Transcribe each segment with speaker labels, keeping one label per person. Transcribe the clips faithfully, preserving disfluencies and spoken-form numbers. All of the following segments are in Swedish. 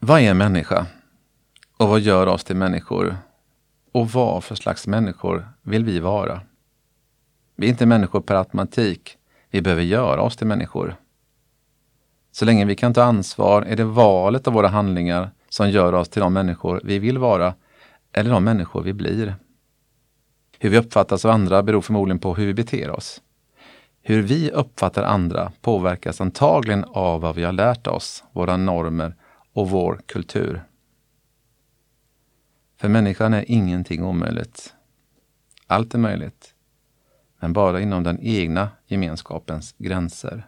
Speaker 1: Vad är en människa? Och vad gör oss till människor? Och vad för slags människor vill vi vara? Vi är inte människor per automatik. Vi behöver göra oss till människor. Så länge vi kan ta ansvar är det valet av våra handlingar som gör oss till de människor vi vill vara eller de människor vi blir. Hur vi uppfattas av andra beror förmodligen på hur vi beter oss. Hur vi uppfattar andra påverkas antagligen av vad vi har lärt oss, våra normer och vår kultur. För människan är ingenting omöjligt. Allt är möjligt, men bara inom den egna gemenskapens gränser.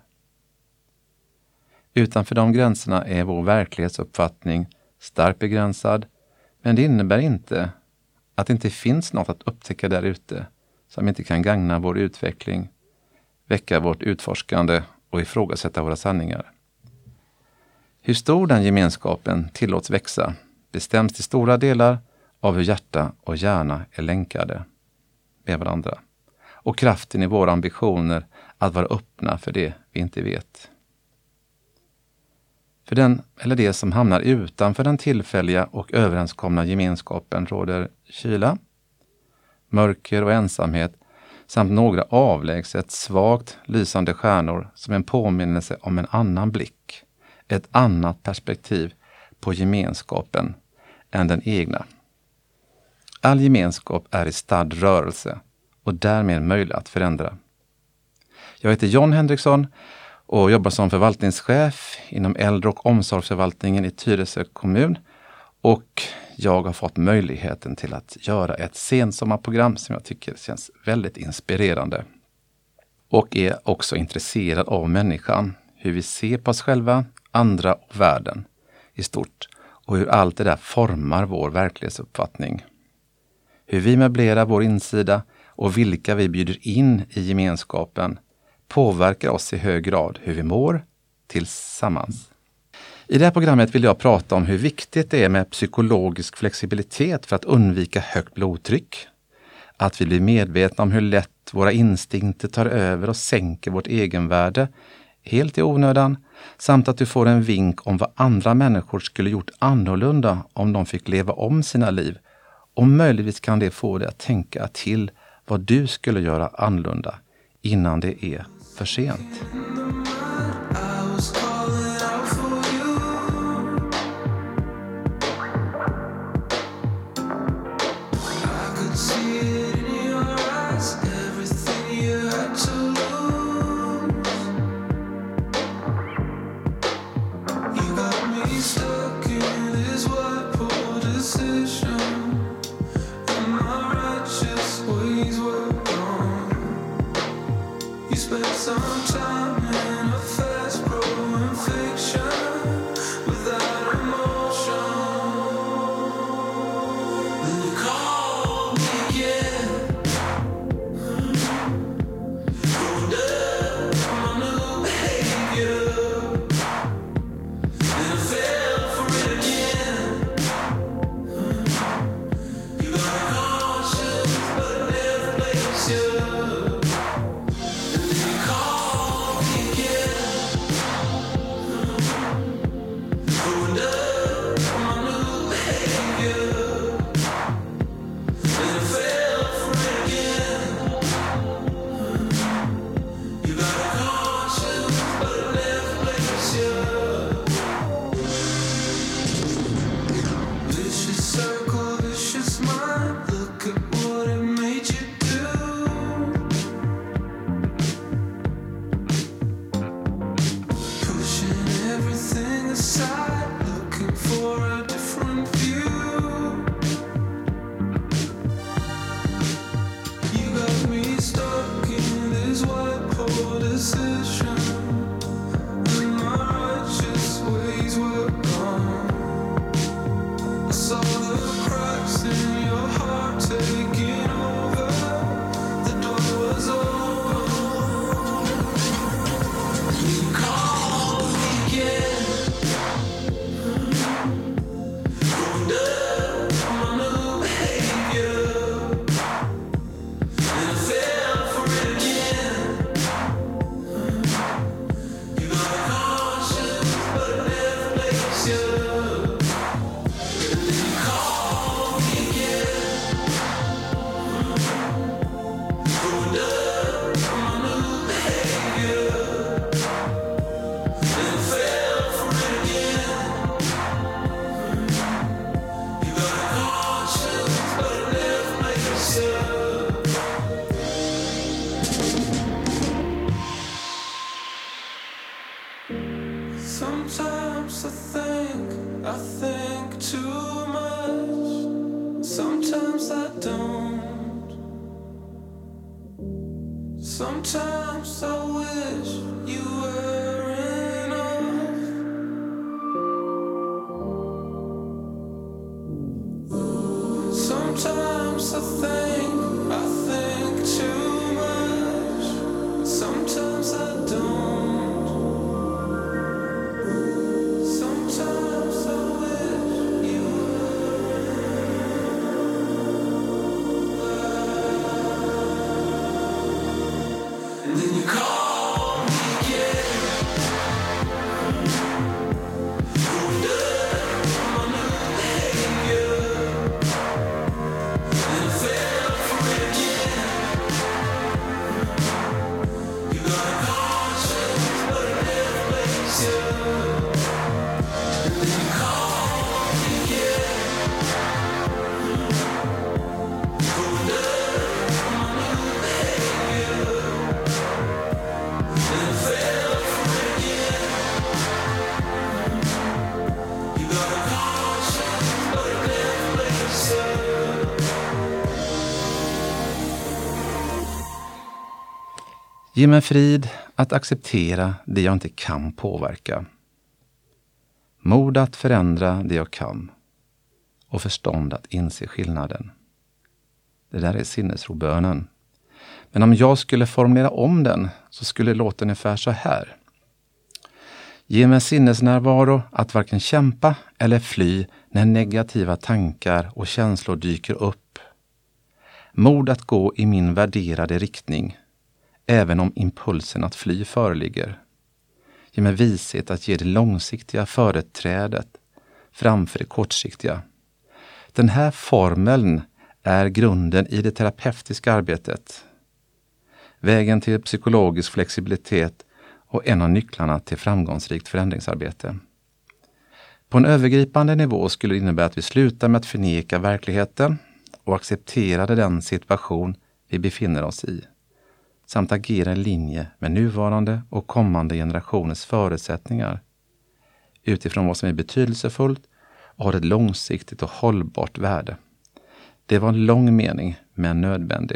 Speaker 1: Utanför de gränserna är vår verklighetsuppfattning starkt begränsad, men det innebär inte att det inte finns något att upptäcka där ute som inte kan gagna vår utveckling, väcka vårt utforskande och ifrågasätta våra sanningar. Hur stor den gemenskapen tillåts växa bestäms till stora delar av hur hjärta och hjärna är länkade med varandra och kraften i våra ambitioner att vara öppna för det vi inte vet. För den eller det som hamnar utanför den tillfälliga och överenskomna gemenskapen råder kyla, mörker och ensamhet samt några avlägset svagt lysande stjärnor som en påminnelse om en annan blick, ett annat perspektiv på gemenskapen än den egna. All gemenskap är i stadd rörelse och därmed möjlig att förändra. Jag heter John Henriksson och jobbar som förvaltningschef inom äldre- och omsorgsförvaltningen i Tyresö kommun. Och jag har fått möjligheten till att göra ett sensommarprogram som jag tycker känns väldigt inspirerande. Och är också intresserad av människan, hur vi ser på oss själva, andra och världen i stort. Och hur allt det där formar vår verklighetsuppfattning. Hur vi möblerar vår insida och vilka vi bjuder in i gemenskapen påverkar oss i hög grad hur vi mår tillsammans. I det här programmet vill jag prata om hur viktigt det är med psykologisk flexibilitet för att undvika högt blodtryck. Att vi blir medvetna om hur lätt våra instinkter tar över och sänker vårt egenvärde helt i onödan. Samt att du får en vink om vad andra människor skulle gjort annorlunda om de fick leva om sina liv. Och möjligtvis kan det få dig att tänka till vad du skulle göra annorlunda innan det är för sent.
Speaker 2: Sometimes I wish you weren't off. Sometimes I think, I think too much. Sometimes I don't. Sometimes I wish you and then you call me again. Hold up my new behavior. And I fell for it again. You got a conscience, but it never makes you. And then you call me again. Hold up my new behavior. And I fell for it again. You got a conscience, but it never makes you.
Speaker 1: Ge mig frid att acceptera det jag inte kan påverka. Mod att förändra det jag kan. Och förstånd att inse skillnaden. Det där är sinnesrobönen. Men om jag skulle formulera om den så skulle det låta ungefär så här. Ge mig sinnesnärvaro att varken kämpa eller fly när negativa tankar och känslor dyker upp. Mod att gå i min värderade riktning, även om impulsen att fly föreligger. Ge mig vishet att ge det långsiktiga företrädet framför det kortsiktiga. Den här formeln är grunden i det terapeutiska arbetet. Vägen till psykologisk flexibilitet och en av nycklarna till framgångsrikt förändringsarbete. På en övergripande nivå skulle det innebära att vi slutar med att förneka verkligheten och accepterade den situation vi befinner oss i, samt agera i linje med nuvarande och kommande generationers förutsättningar utifrån vad som är betydelsefullt och har ett långsiktigt och hållbart värde. Det var en lång mening, men nödvändig.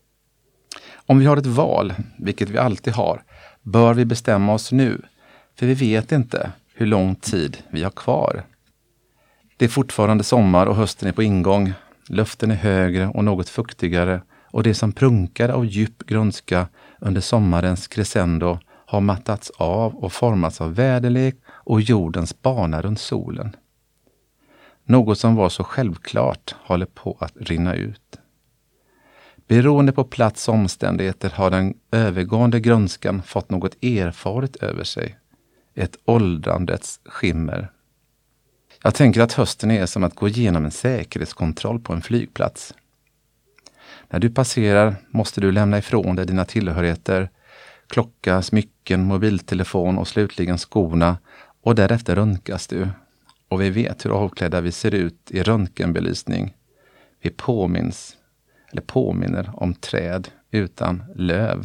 Speaker 1: Om vi har ett val, vilket vi alltid har, bör vi bestämma oss nu, för vi vet inte hur lång tid vi har kvar. Det är fortfarande sommar och hösten är på ingång. Luften är högre och något fuktigare och det som prunkade av djup grönska under sommarens crescendo har mattats av och formats av väderlek och jordens bana runt solen. Något som var så självklart håller på att rinna ut. Beroende på plats och omständigheter har den övergående grönskan fått något erfaret över sig. Ett åldrandets skimmer. Jag tänker att hösten är som att gå igenom en säkerhetskontroll på en flygplats. När du passerar måste du lämna ifrån dig dina tillhörigheter, klocka, smycken, mobiltelefon och slutligen skorna, och därefter röntgas du. Och vi vet hur avklädda vi ser ut i röntgenbelysning. Vi påminns, eller påminner om träd utan löv.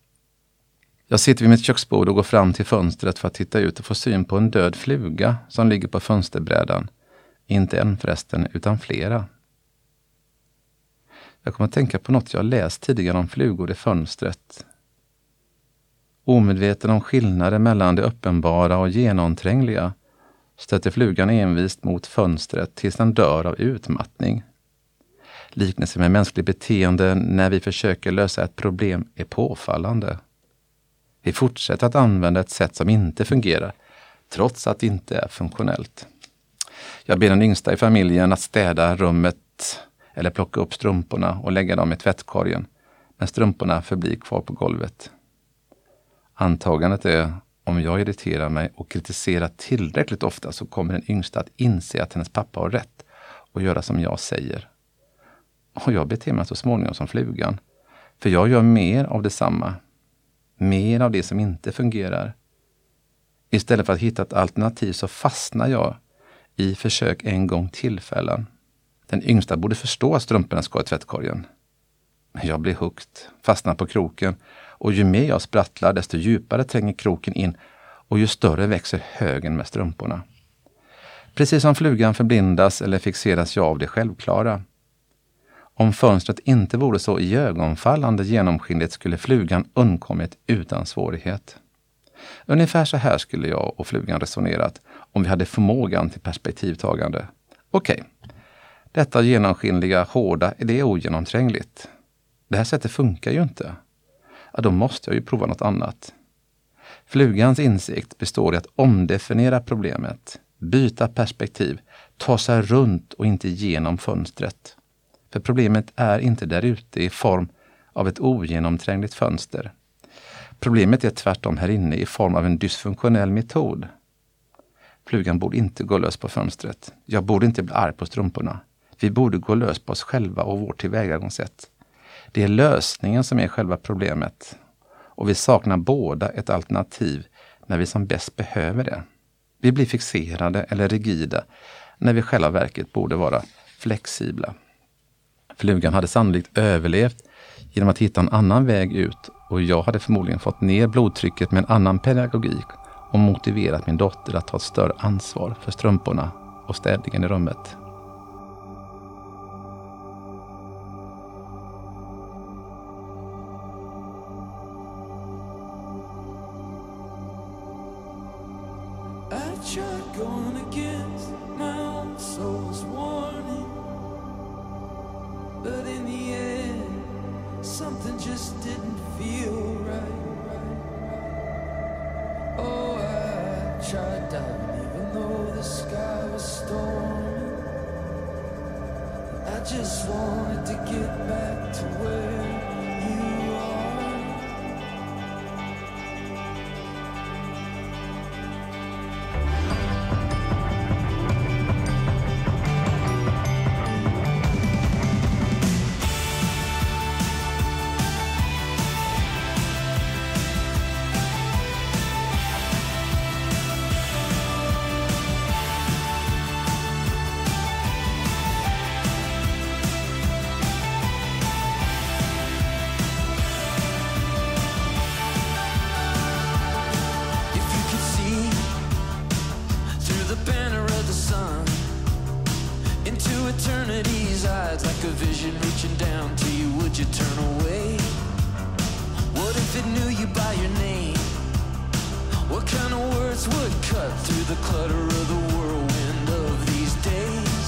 Speaker 1: Jag sitter vid mitt köksbord och går fram till fönstret för att titta ut och få syn på en död fluga som ligger på fönsterbrädan. Inte en förresten, utan flera. Jag kommer att tänka på något jag läst tidigare om flugor i fönstret. Omedveten om skillnaden mellan det uppenbara och genomträngliga stöter flugan envist mot fönstret tills den dör av utmattning. Liknelsen med mänskligt beteende när vi försöker lösa ett problem är påfallande. Vi fortsätter att använda ett sätt som inte fungerar, trots att det inte är funktionellt. Jag ber den yngsta i familjen att städa rummet eller plocka upp strumporna och lägga dem i tvättkorgen, men strumporna förblir kvar på golvet. Antagandet är, om jag irriterar mig och kritiserar tillräckligt ofta så kommer den yngsta att inse att hennes pappa har rätt och göra som jag säger. Och jag beter mig så småningom som flugan, för jag gör mer av detsamma. Mer av det som inte fungerar. Istället för att hitta ett alternativ så fastnar jag i försök en gång tillfällen. Den yngsta borde förstå att strumporna ska i tvättkorgen. Men jag blir hukt, fastnar på kroken, och ju mer jag sprattlar desto djupare tränger kroken in och ju större växer högen med strumporna. Precis som flugan förblindas eller fixeras jag av det självklara. Om fönstret inte vore så iögonfallande genomskinligt skulle flugan undkommit utan svårighet. Ungefär så här skulle jag och flugan resonerat om vi hade förmågan till perspektivtagande. Okej, detta genomskinliga, hårda, är det ogenomträngligt? Det här sättet funkar ju inte. Ja, då måste jag ju prova något annat. Flugans insikt består i att omdefiniera problemet, byta perspektiv, ta sig runt och inte genom fönstret. För problemet är inte där ute i form av ett ogenomträngligt fönster. Problemet är tvärtom här inne i form av en dysfunktionell metod. Flugan borde inte gå lös på fönstret. Jag borde inte bli arg på strumporna. Vi borde gå lös på oss själva och vårt tillvägagångssätt. Det är lösningen som är själva problemet. Och vi saknar båda ett alternativ när vi som bäst behöver det. Vi blir fixerade eller rigida när vi själva verket borde vara flexibla. Flugan hade sannolikt överlevt genom att hitta en annan väg ut och jag hade förmodligen fått ner blodtrycket med en annan pedagogik och motiverat min dotter att ta ett större ansvar för strumporna och städningen i rummet.
Speaker 2: I tried going against my own soul's warning, but in the end, something just didn't feel right. Oh, I tried diving even though the sky was storming. I just wanted to get back to where you are. Eternity's eyes, like a vision reaching down to you, would you turn away? What if it knew you by your name? What kind of words would cut through the clutter of the whirlwind of these days?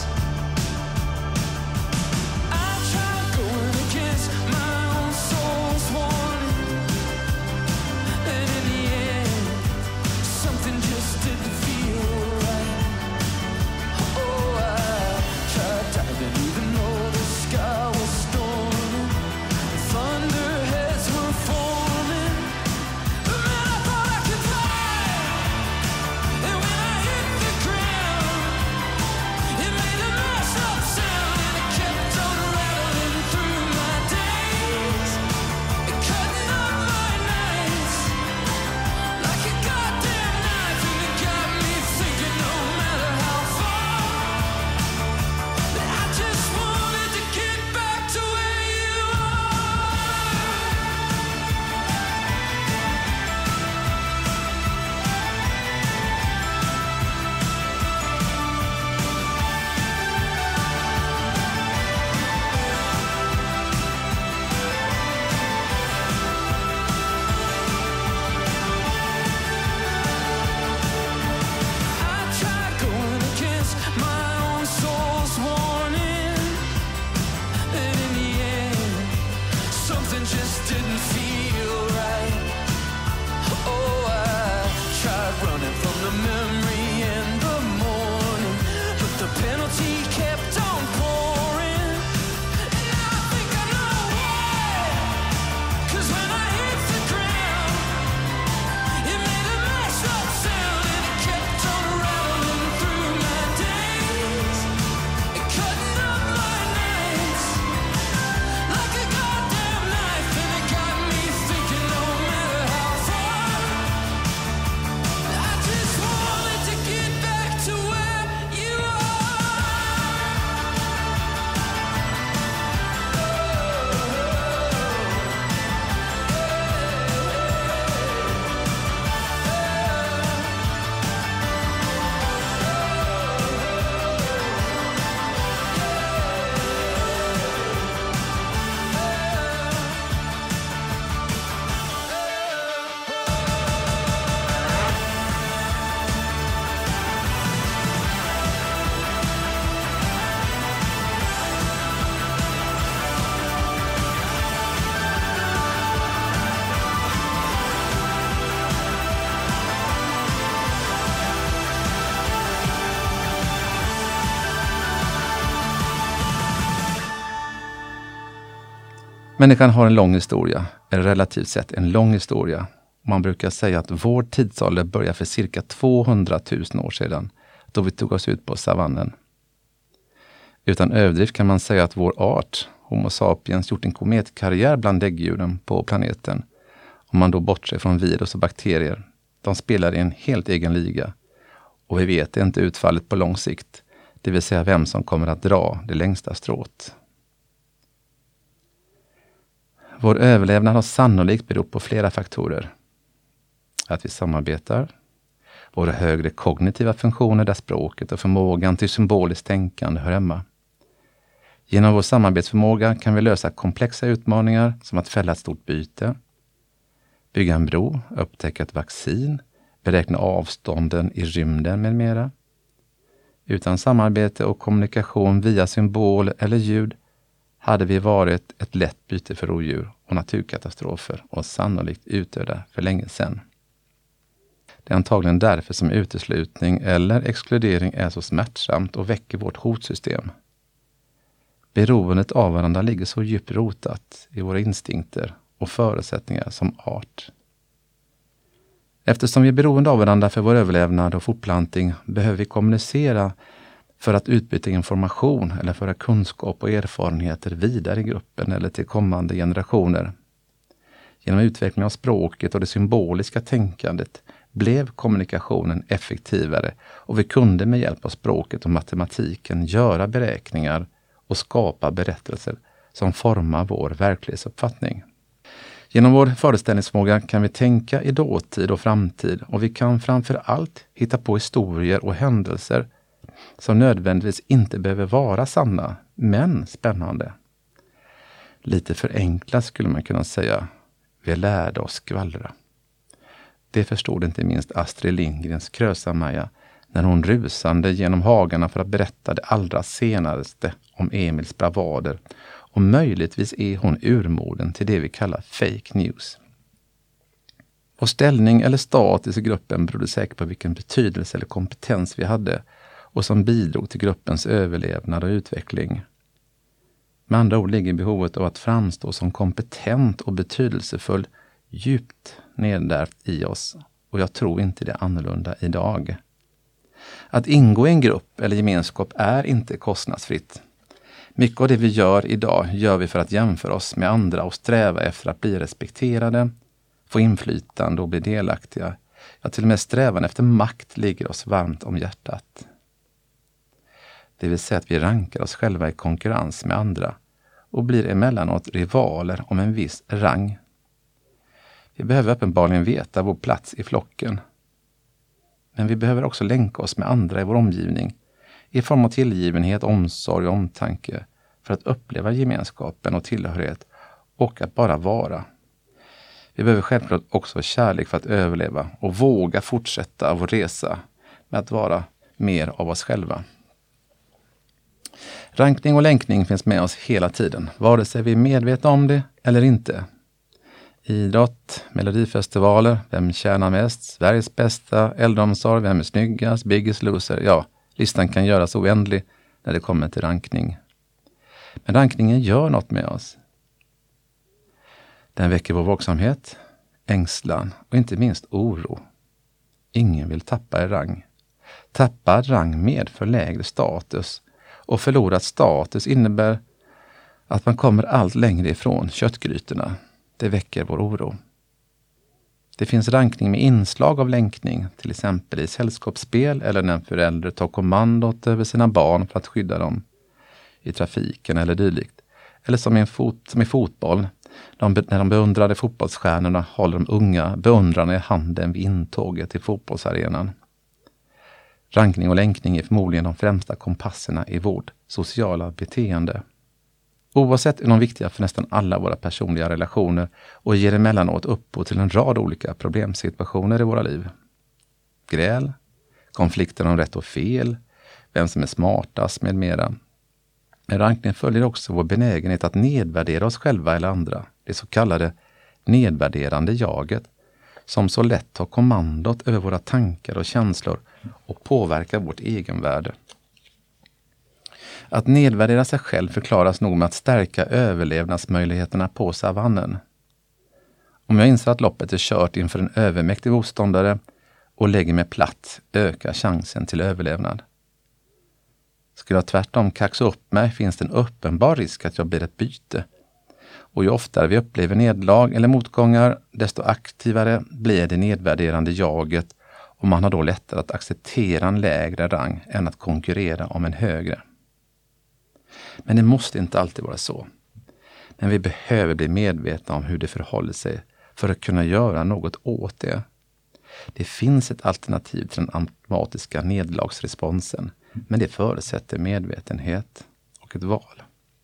Speaker 2: I tried going against my own soul's warning, and in the end, something just didn't feel right. Oh, I tried diving even though the sky was storming, thunderheads were forming, but man, I thought I could fly, and when I hit the ground
Speaker 1: Människan har en lång historia, eller relativt sett en lång historia. Man brukar säga att vår tidsålder börjar för cirka tvåhundratusen år sedan, då vi tog oss ut på savannen. Utan överdrift kan man säga att vår art, Homo sapiens, gjort en kometkarriär bland däggdjuren på planeten. Om man då bortser från virus och bakterier. De spelar i en helt egen liga. Och vi vet inte utfallet på lång sikt, det vill säga vem som kommer att dra det längsta strået. Vår överlevnad har sannolikt berott på flera faktorer. Att vi samarbetar, våra högre kognitiva funktioner där språket och förmågan till symboliskt tänkande hör hemma. Genom vår samarbetsförmåga kan vi lösa komplexa utmaningar som att fälla ett stort byte, bygga en bro, upptäcka ett vaccin, beräkna avstånden i rymden med mera. Utan samarbete och kommunikation via symbol eller ljud hade vi varit ett lätt byte för rovdjur och naturkatastrofer och sannolikt utdöda för länge sedan. Det är antagligen därför som uteslutning eller exkludering är så smärtsamt och väcker vårt hotsystem. Beroendet av varandra ligger så djupt rotat i våra instinkter och förutsättningar som art. Eftersom vi är beroende av varandra för vår överlevnad och fortplantning behöver vi kommunicera för att utbyta information eller föra kunskap och erfarenheter vidare i gruppen eller till kommande generationer. Genom utveckling av språket och det symboliska tänkandet blev kommunikationen effektivare och vi kunde med hjälp av språket och matematiken göra beräkningar och skapa berättelser som formar vår verklighetsuppfattning. Genom vår föreställningsförmåga kan vi tänka i dåtid och framtid och vi kan framför allt hitta på historier och händelser som nödvändigtvis inte behöver vara sanna, men spännande. Lite förenklat skulle man kunna säga, vi lärde oss skvallra. Det förstod inte minst Astrid Lindgrens Krösa-Maja när hon rusande genom hagarna för att berätta det allra senaste om Emils bravader. Och möjligtvis är hon urmoden till det vi kallar fake news. Vår ställning eller status i gruppen berodde säkert på vilken betydelse eller kompetens vi hade och som bidrog till gruppens överlevnad och utveckling. Med andra ord ligger behovet av att framstå som kompetent och betydelsefull djupt nedärvt i oss och jag tror inte det är annorlunda idag. Att ingå i en grupp eller gemenskap är inte kostnadsfritt. Mycket av det vi gör idag gör vi för att jämföra oss med andra och sträva efter att bli respekterade, få inflytande och bli delaktiga. Ja, till och med strävan efter makt ligger oss varmt om hjärtat. Det vill säga att vi rankar oss själva i konkurrens med andra och blir emellanåt rivaler om en viss rang. Vi behöver uppenbarligen veta vår plats i flocken. Men vi behöver också länka oss med andra i vår omgivning i form av tillgivenhet, omsorg och omtanke för att uppleva gemenskapen och tillhörighet och att bara vara. Vi behöver självklart också kärlek för att överleva och våga fortsätta vår resa med att vara mer av oss själva. Rankning och länkning finns med oss hela tiden, vare sig vi är medvetna om det eller inte. Idrott, melodifestivaler, vem tjänar mest, Sveriges bästa, äldreomsorg, vem är snyggast, Biggest Loser, ja, listan kan göras oändlig när det kommer till rankning. Men rankningen gör något med oss. Den väcker vår vaksamhet, ängslan och inte minst oro. Ingen vill tappa i rang. Tappad rang medför lägre status och förlorad status innebär att man kommer allt längre ifrån köttgrytorna. Det väcker vår oro. Det finns rankning med inslag av länkning, till exempel i sällskapsspel eller när en förälder tar kommandot över sina barn för att skydda dem i trafiken eller dylikt. Eller som i, fot, som i fotboll, de, när de beundrade fotbollsstjärnorna håller de unga beundrarna i handen vid intåget till fotbollsarenan. Rankning och länkning är förmodligen de främsta kompasserna i vårt sociala beteende. Oavsett är de viktiga för nästan alla våra personliga relationer och ger emellanåt upphov till en rad olika problemsituationer i våra liv. Gräl, konflikter om rätt och fel, vem som är smartast med mera. Med rankning följer också vår benägenhet att nedvärdera oss själva eller andra, det så kallade nedvärderande jaget, som så lätt tar kommandot över våra tankar och känslor och påverkar vårt egenvärde. Att nedvärdera sig själv förklaras nog med att stärka överlevnadsmöjligheterna på savannen. Om jag inser att loppet är kört inför en övermäktig motståndare och lägger mig platt ökar chansen till överlevnad. Skulle jag tvärtom kaxa upp mig finns det en uppenbar risk att jag blir ett byte. Och ju oftare vi upplever nederlag eller motgångar, desto aktivare blir det nedvärderande jaget och man har då lättare att acceptera en lägre rang än att konkurrera om en högre. Men det måste inte alltid vara så. Men vi behöver bli medvetna om hur det förhåller sig för att kunna göra något åt det. Det finns ett alternativ till den automatiska nederlagsresponsen, men det förutsätter medvetenhet och ett val.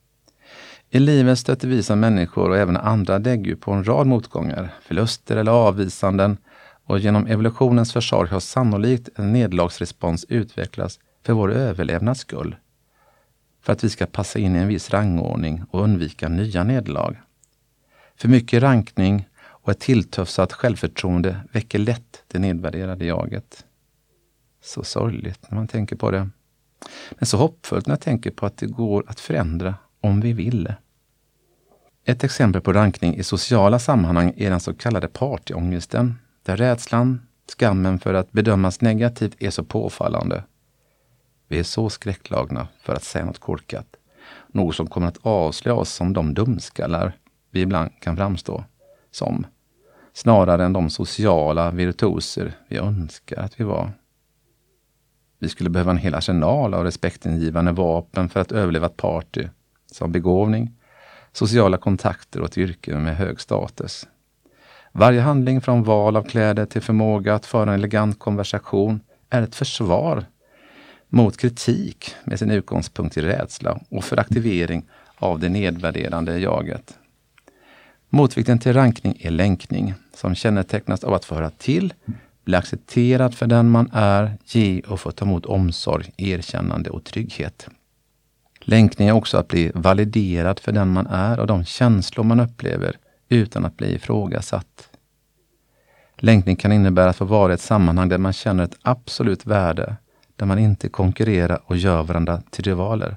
Speaker 1: I livet stöter vi som människor och även andra däggdjur på en rad motgångar, förluster eller avvisanden, och genom evolutionens försorg har sannolikt en nederlagsrespons utvecklats för vår överlevnads skull. För att vi ska passa in i en viss rangordning och undvika nya nederlag. För mycket rankning och ett tilltufsat självförtroende väcker lätt det nedvärderade jaget. Så sorgligt när man tänker på det. Men så hoppfullt när jag tänker på att det går att förändra om vi vill. Ett exempel på rankning i sociala sammanhang är den så kallade partyångesten, där rädslan, skammen för att bedömas negativt är så påfallande. Vi är så skräcklagna för att säga något korkat. Något som kommer att avslöja oss som de dumskallar vi ibland kan framstå som. Snarare än de sociala virtuoser vi önskar att vi var. Vi skulle behöva en hel arsenal av respektingivande vapen för att överleva ett party. Som begåvning, sociala kontakter och ett yrke med hög status. Varje handling från val av kläder till förmåga att föra en elegant konversation är ett försvar mot kritik med sin utgångspunkt i rädsla och för aktivering av det nedvärderande jaget. Motvikten till rankning är länkning, som kännetecknas av att få höra till, bli accepterad för den man är, ge och få ta emot omsorg, erkännande och trygghet. Länkning är också att bli validerad för den man är och de känslor man upplever utan att bli ifrågasatt. Länkning kan innebära att få vara i ett sammanhang där man känner ett absolut värde, där man inte konkurrerar och gör varandra till rivaler.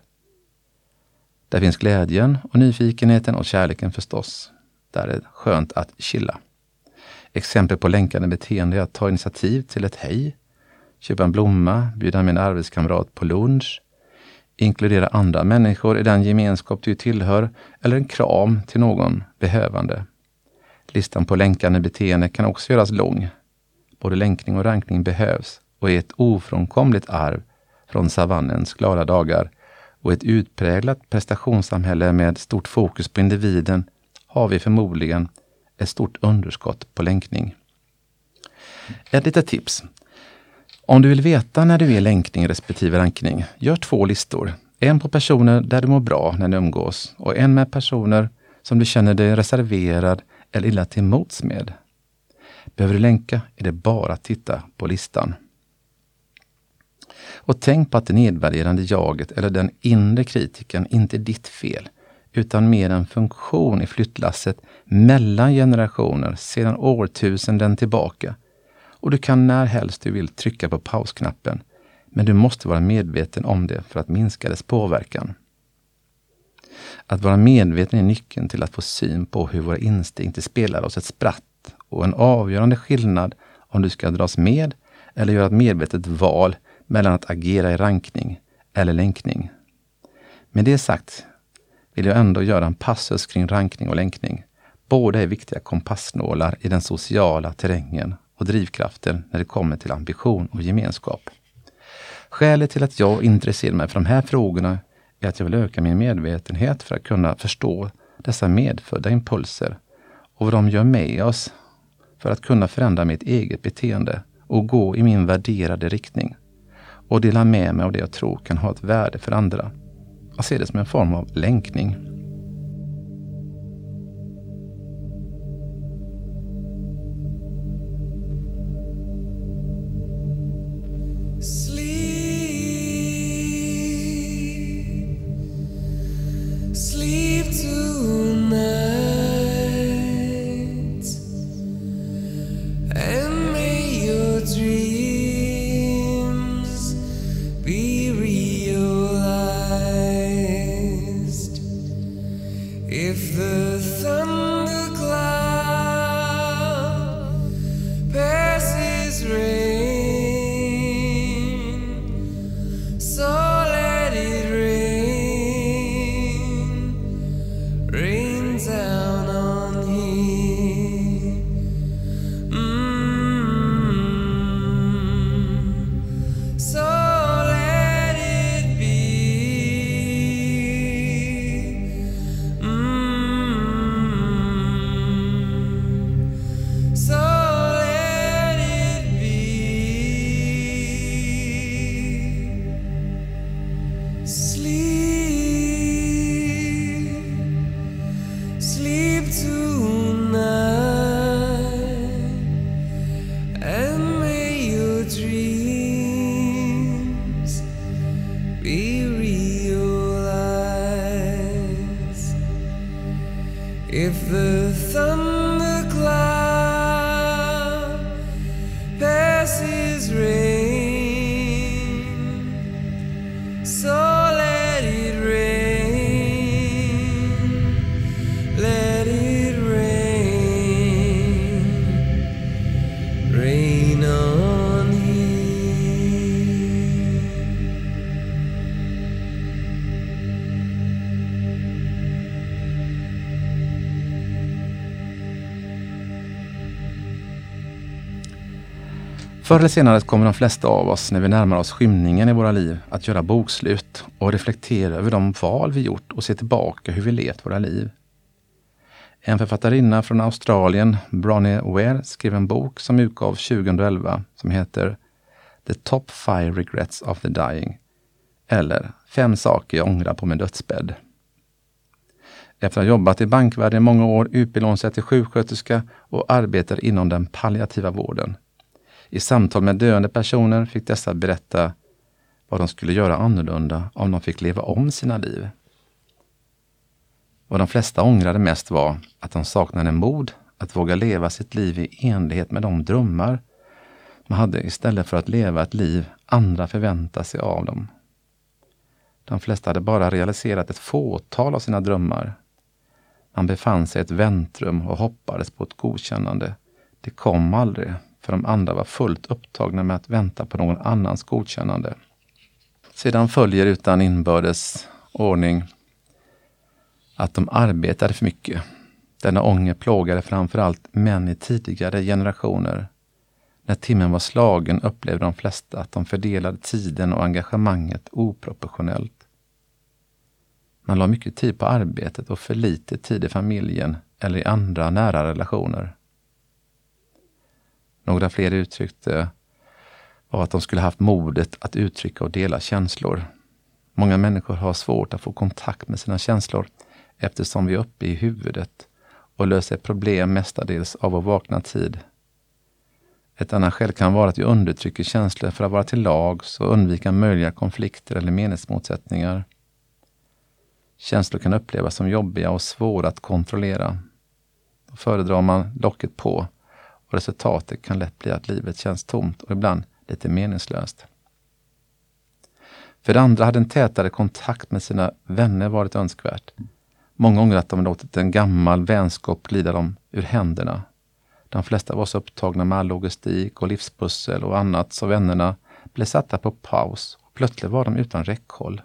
Speaker 1: Där finns glädjen och nyfikenheten och kärleken förstås. Där är det skönt att chilla. Exempel på länkande beteende är att ta initiativ till ett hej, köpa en blomma, bjuda med en arbetskamrat på lunch, inkludera andra människor i den gemenskap du tillhör eller en kram till någon behövande. Listan på länkande beteende kan också göras lång. Både länkning och rankning behövs och är ett ofrånkomligt arv från savannens glada dagar, och ett utpräglat prestationssamhälle med stort fokus på individen har vi förmodligen ett stort underskott på länkning. Ett litet tips. Om du vill veta när du är länkning respektive rankning, gör två listor. En på personer där du mår bra när du umgås och en med personer som du känner dig reserverad eller illa till mots med. Behöver du länka är det bara att titta på listan. Och tänk på att det nedvärderande jaget eller den inre kritiken inte är ditt fel, utan mer en funktion i flyttlasset mellan generationer sedan årtusenden tillbaka. Och du kan när helst du vill trycka på pausknappen, men du måste vara medveten om det för att minska dess påverkan. Att vara medveten är nyckeln till att få syn på hur våra instinkter spelar oss ett spratt och en avgörande skillnad om du ska dras med eller göra ett medvetet val mellan att agera i rankning eller länkning. Med det sagt vill jag ändå göra en passus kring rankning och länkning. Båda är viktiga kompassnålar i den sociala terrängen och drivkraften när det kommer till ambition och gemenskap. Skälet till att jag intresserar mig för de här frågorna är att jag vill öka min medvetenhet för att kunna förstå dessa medfödda impulser och vad de gör med oss för att kunna förändra mitt eget beteende och gå i min värderade riktning och dela med mig av det jag tror kan ha ett värde för andra. Jag ser det som en form av länkning.
Speaker 2: Be realized. Sleep tonight, and may your dreams be realized. If the thundercloud passes rain, so let it rain, let it rain, rain on you.
Speaker 1: Förr eller senare kommer de flesta av oss, när vi närmar oss skymningen i våra liv, att göra bokslut och reflektera över de val vi gjort och se tillbaka hur vi levt våra liv. En författarinna från Australien, Bronnie Ware, skrev en bok som utgav tjugoelva som heter The Top Five Regrets of the Dying, eller Fem saker jag ångrar på min dödsbädd. Efter att ha jobbat i bankvärlden i många år utbildade hon sig till sjuksköterska och arbetar inom den palliativa vården. I samtal med döende personer fick dessa berätta vad de skulle göra annorlunda om de fick leva om sina liv. Vad de flesta ångrade mest var att de saknade mod att våga leva sitt liv i enlighet med de drömmar man hade istället för att leva ett liv andra förväntar sig av dem. De flesta hade bara realiserat ett fåtal av sina drömmar. Man befann sig i ett väntrum och hoppades på ett godkännande. Det kom aldrig, för de andra var fullt upptagna med att vänta på någon annans godkännande. Sedan följer utan inbördes ordning att de arbetade för mycket. Denna ånger plågade framförallt män i tidigare generationer. När timmen var slagen upplevde de flesta att de fördelade tiden och engagemanget oproportionellt. Man la mycket tid på arbetet och för lite tid i familjen eller i andra nära relationer. Några fler uttryckte var att de skulle haft modet att uttrycka och dela känslor. Många människor har svårt att få kontakt med sina känslor eftersom vi är uppe i huvudet och löser problem mestadels av att vakna tid. Ett annat skäl kan vara att vi undertrycker känslor för att vara till lags och undvika möjliga konflikter eller meningsmotsättningar. Känslor kan upplevas som jobbiga och svåra att kontrollera. Då föredrar man locket på och resultatet kan lätt bli att livet känns tomt och ibland lite meningslöst. För det andra hade en tätare kontakt med sina vänner varit önskvärt. Många gånger att de låtit en gammal vänskap glida dem ur händerna. De flesta var så upptagna med all logistik och livspussel och annat så vännerna blev satta på paus och plötsligt var de utan räckhåll.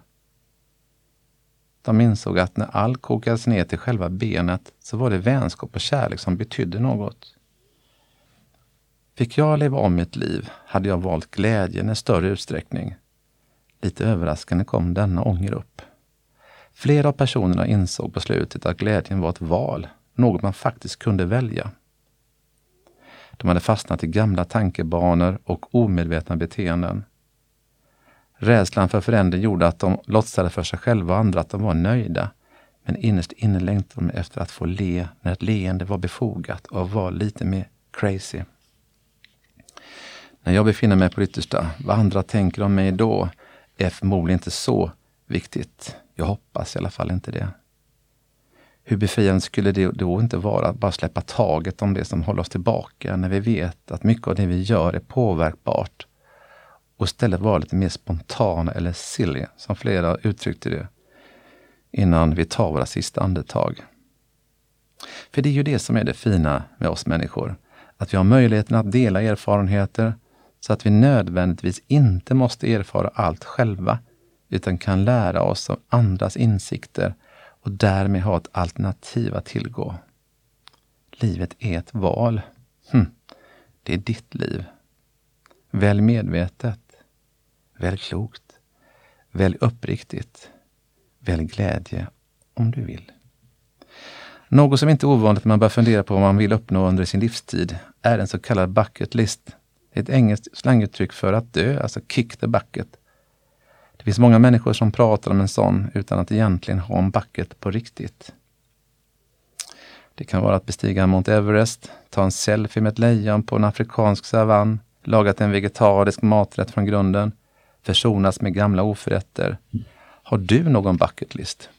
Speaker 1: De insåg att när allt kokades ner till själva benet så var det vänskap och kärlek som betydde något. Fick jag leva om mitt liv hade jag valt glädjen i större utsträckning. Lite överraskande kom denna ånger upp. Flera av personerna insåg på slutet att glädjen var ett val, något man faktiskt kunde välja. De hade fastnat i gamla tankebanor och omedvetna beteenden. Rädslan för förändring gjorde att de låtsade för sig själva och andra att de var nöjda, men innerst inne längtade de efter att få le när ett leende var befogat och var lite mer crazy. När jag befinner mig på yttersta, vad andra tänker om mig då är förmodligen inte så viktigt. Jag hoppas i alla fall inte det. Hur befriande skulle det då inte vara att bara släppa taget om det som håller oss tillbaka när vi vet att mycket av det vi gör är påverkbart och istället vara lite mer spontana eller silly, som flera uttryckte det, innan vi tar våra sista andetag. För det är ju det som är det fina med oss människor, att vi har möjligheten att dela erfarenheter så att vi nödvändigtvis inte måste erfara allt själva utan kan lära oss av andras insikter och därmed ha ett alternativ att tillgå. Livet är ett val. Hm. Det är ditt liv. Välj medvetet. Välj klokt. Välj uppriktigt. Välj glädje om du vill. Något som inte är ovanligt när man börjar fundera på vad man vill uppnå under sin livstid är en så kallad bucket list. Det är ett engelskt slanguttryck för att dö, alltså kick the bucket. Det finns många människor som pratar om en sån utan att egentligen ha en bucket på riktigt. Det kan vara att bestiga Mount Everest, ta en selfie med ett lejon på en afrikansk savann, lagat en vegetarisk maträtt från grunden, försonas med gamla oförrätter. Har du någon bucket list?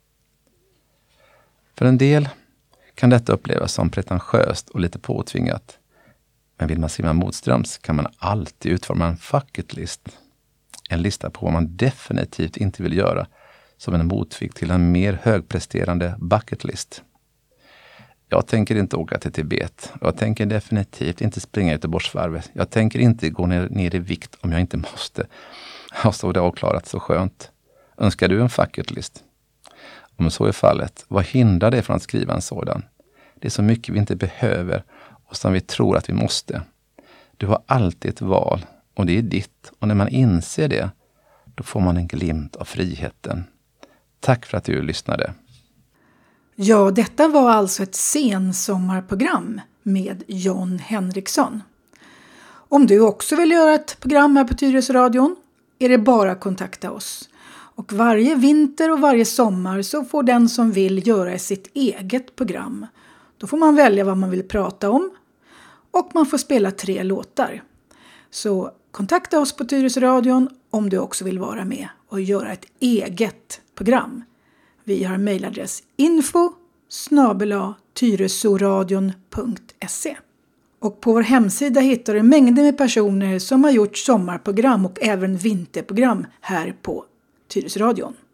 Speaker 1: För en del kan detta upplevas som pretentiöst och lite påtvingat. Men vill man simma motströms kan man alltid utforma en bucket list. En lista på vad man definitivt inte vill göra, som en motvikt till en mer högpresterande bucket list. Jag tänker inte åka till Tibet. Jag tänker definitivt inte springa Göteborgsvarvet. Jag tänker inte gå ner, ner i vikt om jag inte måste. Jag såg det avklarat, så skönt. Önskar du en bucket list? Om så är fallet, vad hindrar det från att skriva en sådan? Det är så mycket vi inte behöver och som vi tror att vi måste. Du har alltid ett val och det är ditt. Och när man inser det, då får man en glimt av friheten. Tack för att du lyssnade.
Speaker 3: Ja, detta var alltså ett sensommarprogram med John Henriksson. Om du också vill göra ett program här på Tyresöradion är det bara att kontakta oss. Och varje vinter och varje sommar så får den som vill göra sitt eget program. Då får man välja vad man vill prata om och man får spela tre låtar. Så kontakta oss på Tyresöradion om du också vill vara med och göra ett eget program. Vi har mejladress info snabel-a tyresoradion punkt se. Och på vår hemsida hittar du mängder med personer som har gjort sommarprogram och även vinterprogram här på Tyresöradion.